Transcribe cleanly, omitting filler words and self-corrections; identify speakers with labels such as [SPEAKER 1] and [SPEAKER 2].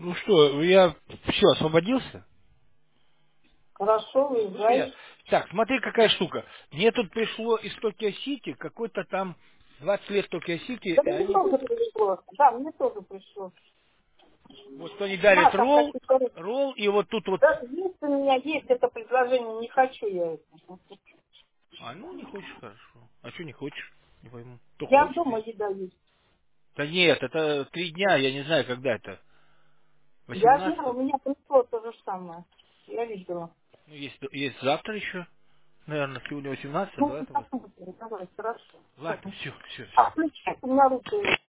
[SPEAKER 1] Ну что, я все, освободился?
[SPEAKER 2] Хорошо,
[SPEAKER 1] Ну, я...
[SPEAKER 2] выезжай.
[SPEAKER 1] Так, смотри, какая штука. Мне тут пришло из Токио Сити какой-то там 20 лет Токио Сити,
[SPEAKER 2] Да
[SPEAKER 1] и
[SPEAKER 2] мне
[SPEAKER 1] они...
[SPEAKER 2] тоже пришло. Да, мне тоже пришло.
[SPEAKER 1] Вот что они дарят
[SPEAKER 2] Да, там
[SPEAKER 1] ролл,
[SPEAKER 2] какие-то...
[SPEAKER 1] ролл, и вот тут вот...
[SPEAKER 2] Да, есть у меня, есть это предложение, не хочу я это.
[SPEAKER 1] А, ну, не хочешь, хорошо. А что не хочешь? Не пойму. Кто
[SPEAKER 2] Я
[SPEAKER 1] хочет?
[SPEAKER 2] дома еда есть.
[SPEAKER 1] Да нет, это 3 дня, я не знаю, когда это.
[SPEAKER 2] Я знаю,
[SPEAKER 1] 18.
[SPEAKER 2] у меня пришло то же самое. Я видела.
[SPEAKER 1] Ну, есть завтра еще. Наверное, сегодня 18,
[SPEAKER 2] Ну,
[SPEAKER 1] да?
[SPEAKER 2] посмотрим, давай, хорошо.
[SPEAKER 1] Ладно, все, все, все.
[SPEAKER 2] А, включай, у меня руки